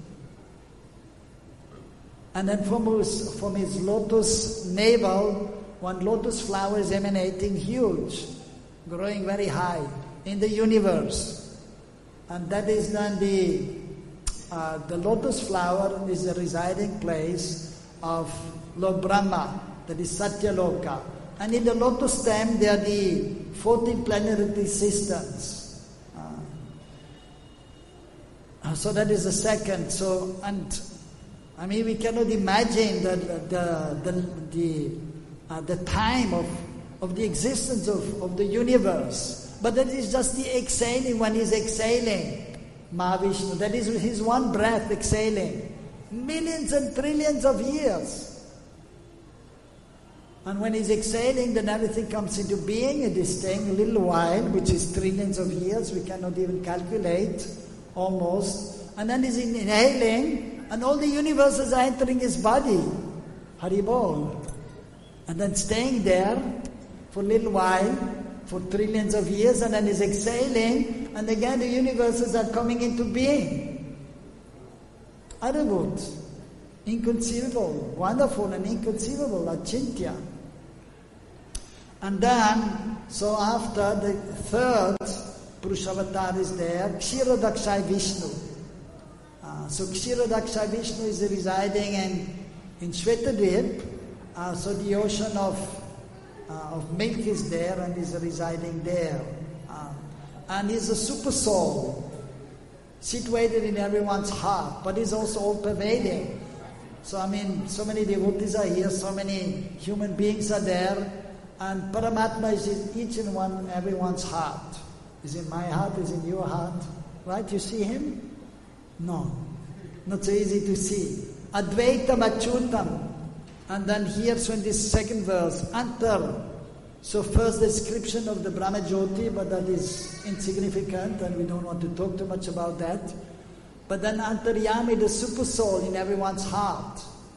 And then from his, from his lotus navel, one lotus flower is emanating huge, growing very high in the universe. And that is then the, uh, the lotus flower is the residing place of Lord Brahma, that is Satyaloka. And in the lotus stem, there are the fourteen planetary systems. Uh, so that is the second. So, and I mean, we cannot imagine that the the the, uh, the time of, of the existence of, of the universe. But that is just the exhaling, when he's exhaling, Mahavishnu. That is his one breath exhaling. Millions and trillions of years. And when he's exhaling, then everything comes into being. It is staying a little while, which is trillions of years. We cannot even calculate, almost. and then he's inhaling, and all the universes are entering his body. Haribol. And then staying there for a little while, for trillions of years, and then he's exhaling, and again the universes are coming into being. Adabut. Inconceivable. Wonderful and inconceivable. Achintya. And then, so after the third Purushavatar is there, Kshirodakshai Vishnu. Uh, so Kshirodakshai Vishnu is residing in, in Shvetadvip. Uh, so the ocean of, uh, of milk is there and is residing there. Uh, and he's a super soul, situated in everyone's heart, but he's also all-pervading. So I mean, so many devotees are here, so many human beings are there, and Paramatma is in each and one, everyone's heart. Is in my heart, is in your heart. Right? You see him? No. Not so easy to see. Advaitam Achyutam. And then here, so in this second verse, Antar. So first description of the Brahma Jyoti, but that is insignificant and we don't want to talk too much about that. But then Antaryami, the super soul in everyone's heart.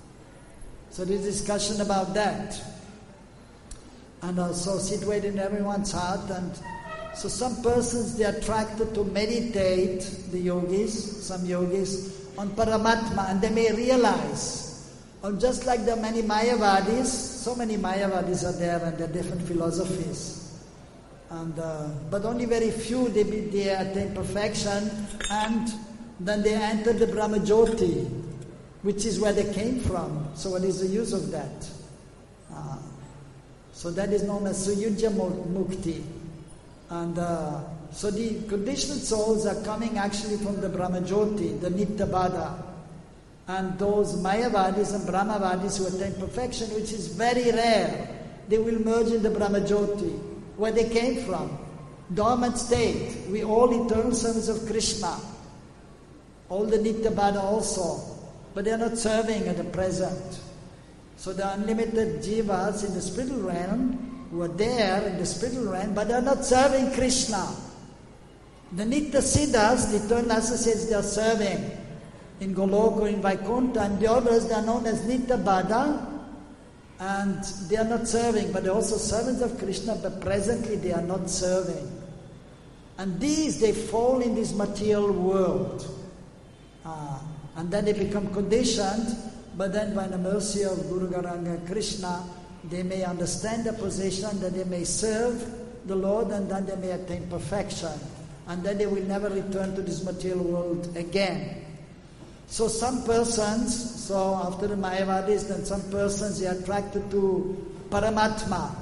So there's discussion about that. And also situated in everyone's heart. And so some persons, they are attracted to meditate, the yogis, some yogis, on Paramatma, and they may realize, or just like there are many Mayavadis, so many Mayavadis are there and there are different philosophies. And uh, but only very few, they, be, they attain perfection, and then they enter the Brahma Jyoti, which is where they came from. So what is the use of that? Uh, so that is known as Suyujya Mukti. And uh, so the conditioned souls are coming actually from the Brahma Jyoti, the Nitya Bada. And those Mayavadis and Brahmavadis who attain perfection, which is very rare, they will merge in the Brahma Jyoti, where they came from. Dormant state. We all eternal servants of Krishna. All the Nitya Bada also. But they are not serving at the present. So the unlimited jivas in the spiritual realm who are there in the spiritual realm, but they are not serving Krishna. The Nitya Siddhas, the eternal associates, they are serving in Goloka, in Vaikuntha, and the others, they are known as Nitya Bada, and they are not serving, but they are also servants of Krishna, but presently they are not serving. And these, they fall in this material world. Uh, and then they become conditioned, but then by the mercy of Guru Gauranga Krishna, they may understand the position, that they may serve the Lord, and then they may attain perfection. And then they will never return to this material world again. So some persons, so after the Mayavadis, then some persons, they are attracted to Paramatma,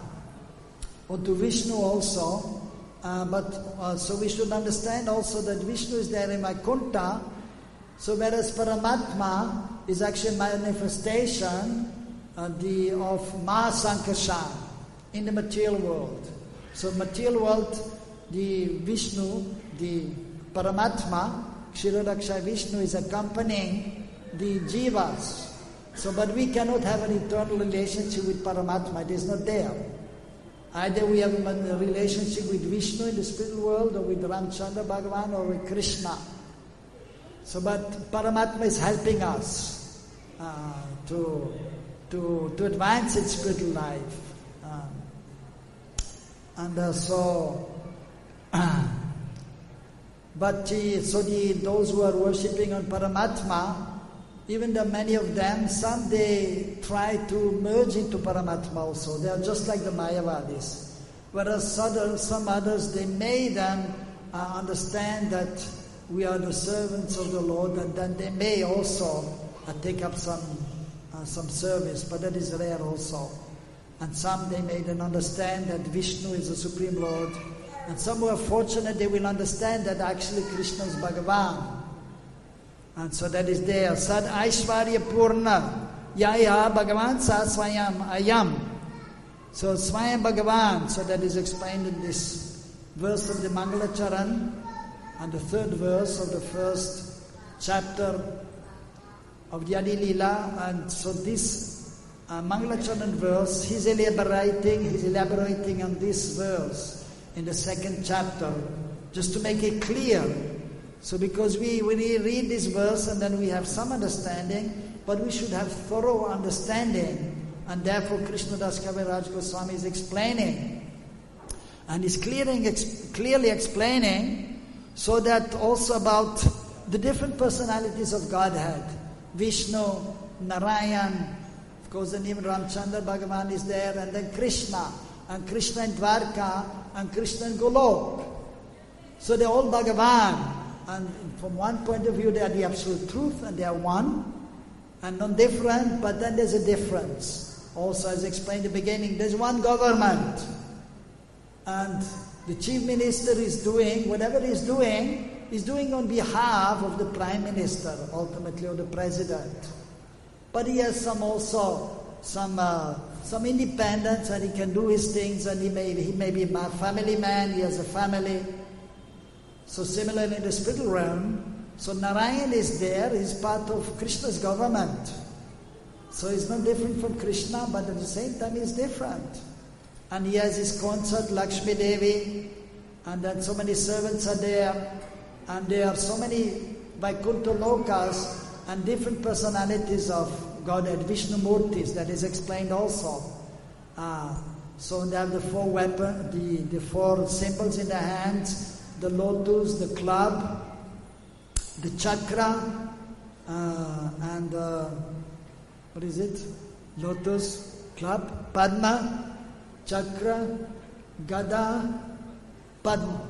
or to Vishnu also. Uh, but uh, so we should understand also that Vishnu is there in Vaikuntha. So whereas Paramatma is actually manifestation uh, the, of Mahasankashan in the material world. So material world, the Vishnu, the Paramatma, Kshirodakshai Vishnu is accompanying the jivas. So but we cannot have an eternal relationship with Paramatma. It is not there. Either we have a relationship with Vishnu in the spiritual world, or with Ramchandra Bhagavan, or with Krishna. So, but Paramatma is helping us uh, to, to, to advance in spiritual life. Um, and uh, so, uh, but uh, so the, those who are worshipping on Paramatma, even though many of them, some they try to merge into Paramatma also. They are just like the Mayavadis. Whereas others, some others, they may then uh, understand that we are the servants of the Lord, and then they may also uh, take up some uh, some service, but that is rare also. And some they may then understand that Vishnu is the Supreme Lord, and some who are fortunate, they will understand that actually Krishna is Bhagavan. And so that is there. Sad Aishwarya Purna Yaya Bhagavan Sa Swayam Ayam. So Swayam Bhagavan, so that is explained in this verse of the Mangalacharan, and the third verse of the first chapter of the Adi Leela. And so this uh, Mangalacharan verse, he's elaborating, he's elaborating on this verse in the second chapter, just to make it clear. So because we, we read this verse and then we have some understanding, but we should have thorough understanding. And therefore Krishna Das Kaviraj Goswami is explaining. And he's clearing, ex, clearly explaining so that also about the different personalities of Godhead. Vishnu, Narayan, of course, and even Ramchandra Bhagavan is there, and then Krishna, and Krishna in Dwarka, and Krishna in Golok. So they're all Bhagavan. And from one point of view, they are the absolute truth, and they are one, and not different, but then there's a difference. Also, as explained in the beginning, there's one government, and the chief minister is doing, whatever he's doing, is doing on behalf of the prime minister, ultimately, or the president. But he has some also, some uh, some independence, and he can do his things, and he may, he may be a family man, he has a family. So similarly in the spiritual realm, so Narayan is there, he's part of Krishna's government. So he's not different from Krishna, but at the same time he's different. And he has his consort, Lakshmi Devi, and then so many servants are there, and there are so many Vaikuntha Lokas and different personalities of Godhead, Vishnu Murtis, that is explained also. Uh, so they have the four weapons, the, the four symbols in the hands, the lotus, the club, the chakra, uh, and uh, what is it? Lotus, club, Padma, chakra, gada, Padma.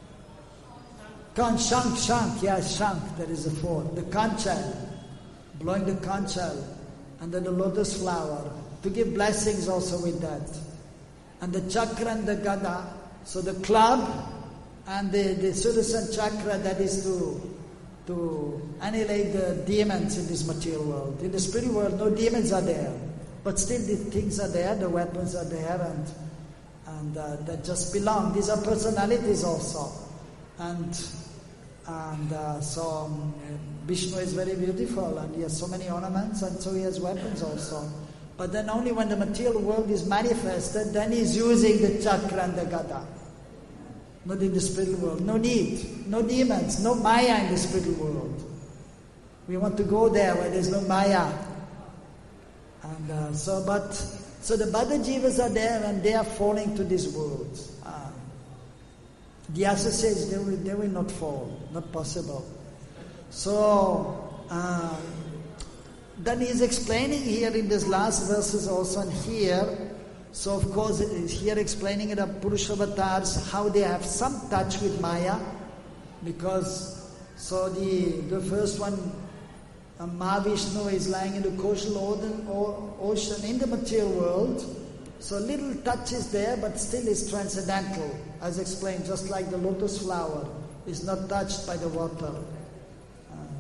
Kan, shank, shank, yes, shank, that is the fourth. The conchal, blowing the conchal, and then the lotus flower, to give blessings also with that. And the chakra and the gada, so the club, and the, the Sudarshan chakra, that is to, to annihilate the demons in this material world. In the spiritual world, no demons are there. But still the things are there, the weapons are there, and and uh, that just belong. These are personalities also. And and uh, so um, Vishnu is very beautiful, and he has so many ornaments, and so he has weapons also. But then only when the material world is manifested, then he's using the chakra and the gada. Not in the spiritual world. No need. No demons. No Maya in the spiritual world. We want to go there where there's no Maya. And uh, so, but, so the Bada Jivas are there and they are falling to this world. Uh, the associates, they will, they will not fall. Not possible. So, uh, then he is explaining here in these last verses also, and here, so of course it is here explaining the Purusha avatars, how they have some touch with Maya, because so the the first one, uh, Mahavishnu is lying in the coastal ocean in the material world, so little touch is there, but still is transcendental, as explained, just like the lotus flower is not touched by the water. Um,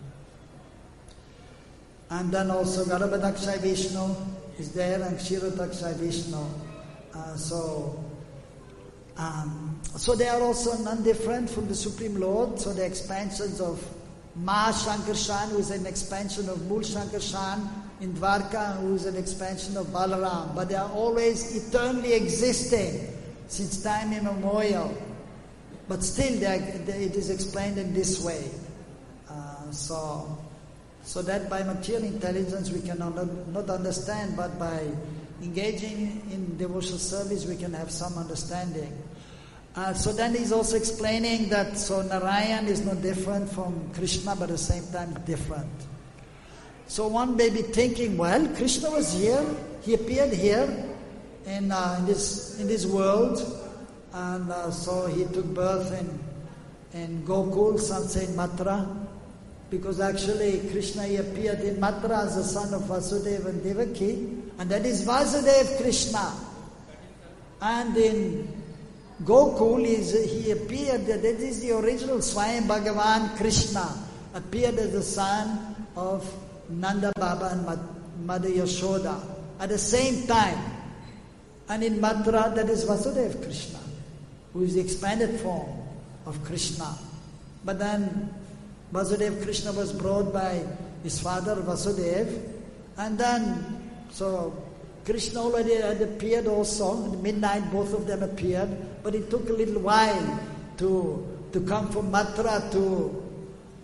and then also Garbhadakshay Vishnu is there, and Kshirodakshay Vishnu. Uh, so, um, so they are also none different from the Supreme Lord. So the expansions of Ma Shankarshan, who is an expansion of Mul Shankarshan in Dwarka, who is an expansion of Balaram. But they are always eternally existing since time immemorial. But still, they are, they, it is explained in this way. Uh, so. So that by material intelligence we cannot not understand, but by engaging in devotional service we can have some understanding. Uh, so then he's also explaining that so Narayan is no different from Krishna, but at the same time different. So one may be thinking, well, Krishna was here, he appeared here in uh, in this in this world, and uh, so he took birth in in Gokul, some say in Mathura. Because actually Krishna he appeared in Mathura as the son of Vasudeva and Devaki, and that is Vasudeva Krishna. And in Gokul is, he appeared, that is the original Swayam Bhagavan Krishna, appeared as the son of Nanda Baba and Mother Yashoda at the same time. And in Mathura, that is Vasudeva Krishna, who is the expanded form of Krishna. But then Vasudeva Krishna was brought by his father Vasudeva, and then so Krishna already had appeared also. At midnight both of them appeared, but it took a little while to to come from Mathura to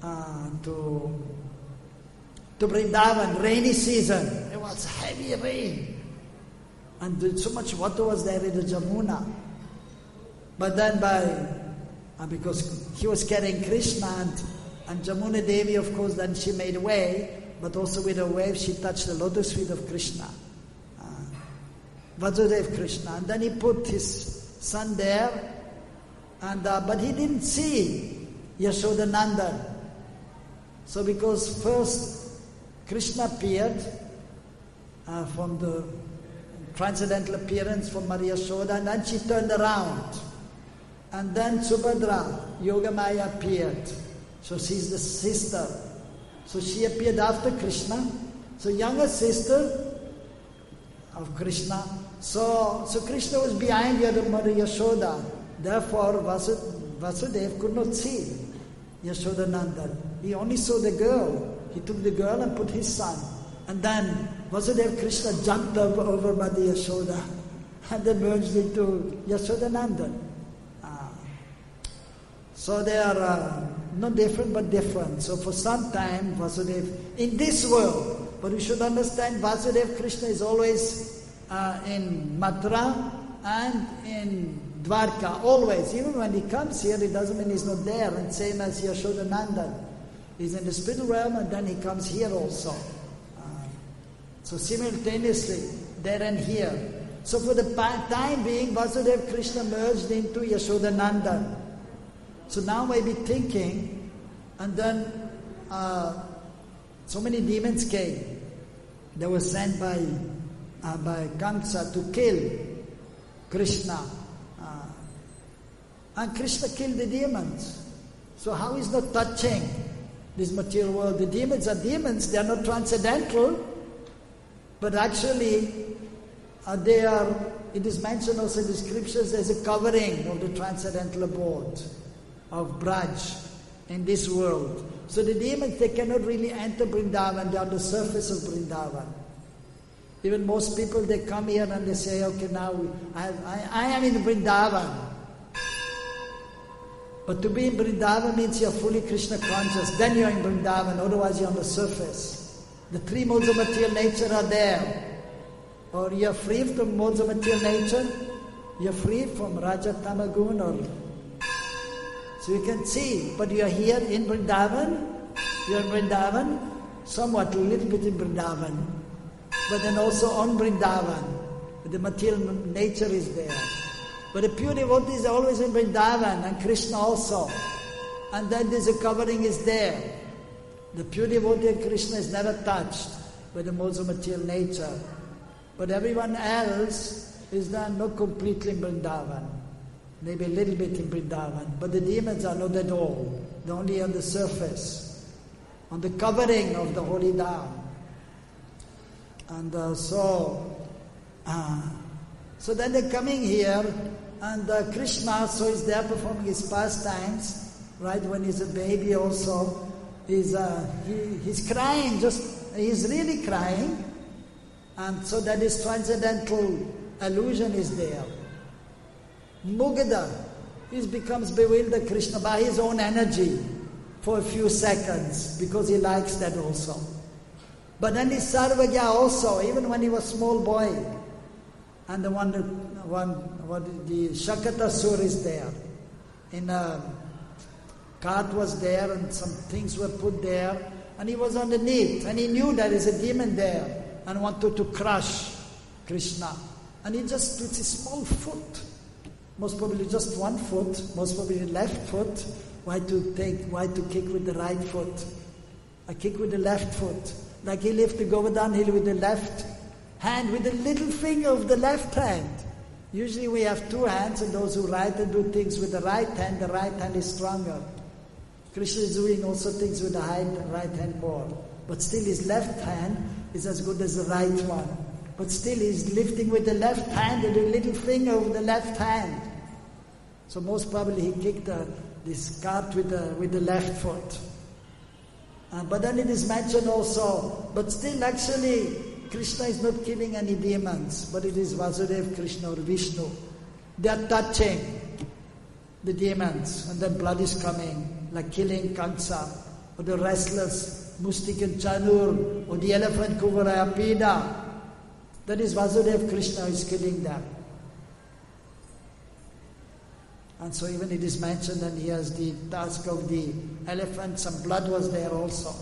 uh, to, to Vrindavan, rainy season. It was heavy rain. And so much water was there in the Jamuna. But then by, uh, because he was carrying Krishna and, and Jamuna Devi, of course, then she made way, but also with her wave she touched the lotus feet of Krishna. Uh, Vasudev Krishna. And then he put his son there, and uh, but he didn't see Yashodanandan. So because first Krishna appeared uh, from the transcendental appearance from Maria Yashoda, and then she turned around. And then Subhadra, Yogamaya appeared. So she's the sister. So she appeared after Krishna. So younger sister of Krishna. So, so Krishna was behind Maria Yashoda. Therefore Vasudeva could not see Yashodanandan. He only saw the girl. He took the girl and put his son. And then Vasudeva Krishna jumped up over Maria Yashoda and then merged into Yashodanandan. So they are uh, not different but different. So for some time Vasudeva, in this world, but we should understand Vasudeva Krishna is always uh, in Mathura and in Dwarka, always. Even when he comes here, it doesn't mean he's not there. And same as Yashodanandan. He's in the spiritual realm and then he comes here also. Uh, so simultaneously, there and here. So for the time being, Vasudeva Krishna merged into Yashodanandan. So now I be thinking, and then uh, so many demons came. They were sent by uh, by Kamsa to kill Krishna. Uh, and Krishna killed the demons. So how is not touching this material world? The demons are demons, they are not transcendental, but actually uh, they are, it is mentioned also in the scriptures as a covering of the transcendental abode of Braj in this world. So the demons, they cannot really enter Vrindavan, they are on the surface of Vrindavan. Even most people, they come here and they say, okay, now I, I, I am in Vrindavan. But to be in Vrindavan means you are fully Krishna conscious, then you are in Vrindavan, otherwise you are on the surface. The three modes of material nature are there. Or you are free from modes of material nature, you are free from Raja Tamagun or... So you can see, but you are here in Vrindavan, you are in Vrindavan, somewhat a little bit in Vrindavan, but then also on Vrindavan, the material nature is there. But the pure devotee is always in Vrindavan and Krishna also. And then there's a covering is there. The pure devotee and Krishna is never touched by the modes of material nature. But everyone else is done not completely in Vrindavan. Maybe a little bit in Vrindavan, but the demons are not at all. They're only on the surface, on the covering of the holy Dham. And uh, so, uh, so then they're coming here, and uh, Krishna, so is there performing his pastimes, right? When he's a baby also, he's, uh, he, he's crying, just, he's really crying. And so that his transcendental illusion is there. Mugdha, he becomes bewildered Krishna by his own energy for a few seconds because he likes that also. But then he's Sarvagya also, even when he was small boy. And the one, the one what the Shakatasur is there. In a cart was there and some things were put there. And he was underneath and he knew there is a demon there and wanted to crush Krishna. And he just puts his small foot. Most probably just one foot, most probably the left foot. Why to take, why to kick with the right foot? I kick with the left foot. Like he lifted Govardhan Hill with the left hand, with the little finger of the left hand. Usually we have two hands, and those who write and do things with the right hand, the right hand is stronger. Krishna is doing also things with the right hand more. But still his left hand is as good as the right one. But still he's lifting with the left hand and the little finger of the left hand. So most probably he kicked uh, this cart with the, with the left foot. Uh, but then it is mentioned also, but still actually Krishna is not killing any demons, but it is Vasudeva Krishna or Vishnu. They are touching the demons and then blood is coming, like killing Kamsa. or the restless Mustik and Chanur, or the elephant Kuvarayapida. That is Vasudeva Krishna is killing them. And so even it is mentioned that he has the task of the elephant, some blood was there also.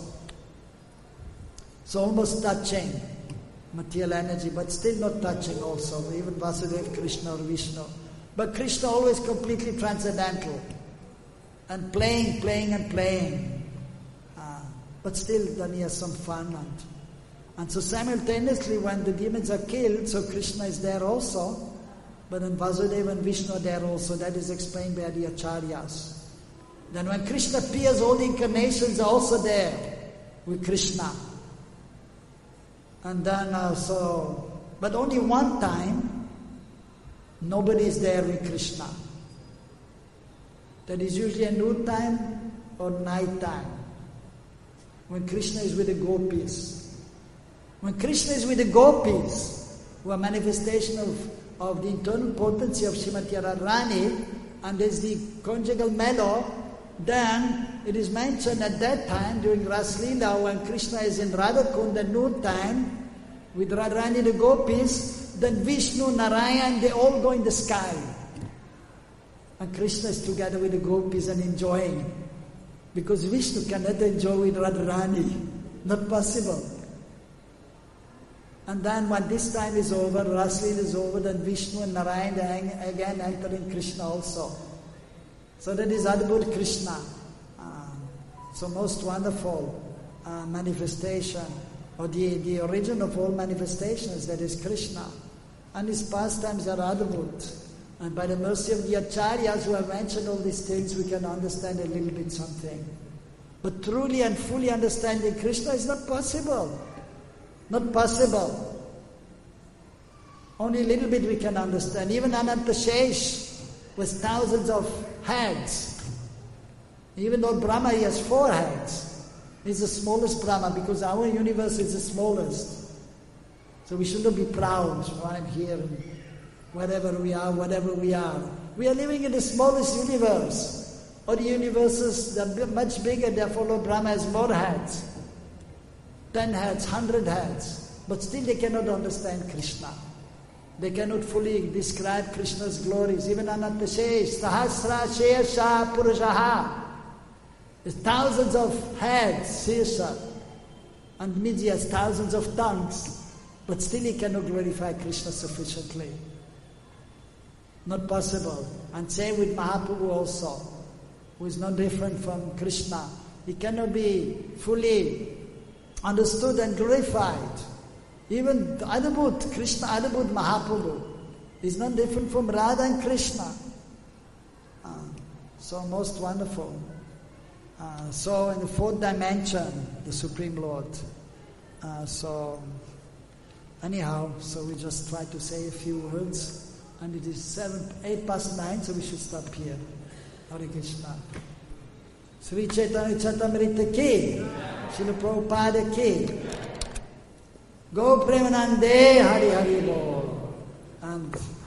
So almost touching material energy, but still not touching also, even Vasudeva Krishna or Vishnu. But Krishna always completely transcendental. And playing, playing and playing. Uh, but still then he has some fun. And, and so simultaneously when the demons are killed, so Krishna is there also. But then Vasudeva and Vishnu are there also. That is explained by the Acharyas. Then when Krishna appears, all the incarnations are also there with Krishna. And then uh, so, but only one time, nobody is there with Krishna. That is usually a noon time or night time. When Krishna is with the gopis. When Krishna is with the gopis, who are manifestation of of the internal potency of Srimati Radharani, and there's the conjugal mellow, then it is mentioned at that time during Ras Leela when Krishna is in Radhakund at noon time with Radharani the gopis, then Vishnu, Narayan, they all go in the sky. And Krishna is together with the gopis and enjoying. Because Vishnu cannot enjoy with Radharani. Not possible. And then when this time is over, Ras Leela is over, then Vishnu and Narayan again enter in Krishna also. So that is Adbhut Krishna. Uh, so most wonderful uh, manifestation, or the, the origin of all manifestations, that is Krishna. And his pastimes are Adbhut. And by the mercy of the Acharyas who have mentioned all these things, we can understand a little bit something. But truly and fully understanding Krishna is not possible. Not possible. Only a little bit we can understand. Even Anantashesh was thousands of heads. Even though Brahma he has four heads. He's the smallest Brahma because our universe is the smallest. So we shouldn't be proud. So I'm here and wherever we are, whatever we are. We are living in the smallest universe. Or the universes that are much bigger, therefore Lord Brahma has more heads. Ten heads, hundred heads, but still they cannot understand Krishna. They cannot fully describe Krishna's glories. Even Anantashesh, Sahasra Shesha Purushaha. There's thousands of heads, Shesha. And means he has thousands of tongues, but still he cannot glorify Krishna sufficiently. Not possible. And same with Mahaprabhu also, who is not different from Krishna. He cannot be fully understood and glorified. Even Adbhut, Krishna Adbhut Mahaprabhu is not different from Radha and Krishna. Uh, so most wonderful. Uh, so in the fourth dimension, the Supreme Lord. Uh, so anyhow, so we just try to say a few words. And it is seven, eight past nine, so we should stop here. Hare Krishna. Sri Chaitanya Charitamrita ki, Srila Prabhupada ki, Go Premanande Hari Hari Bol. And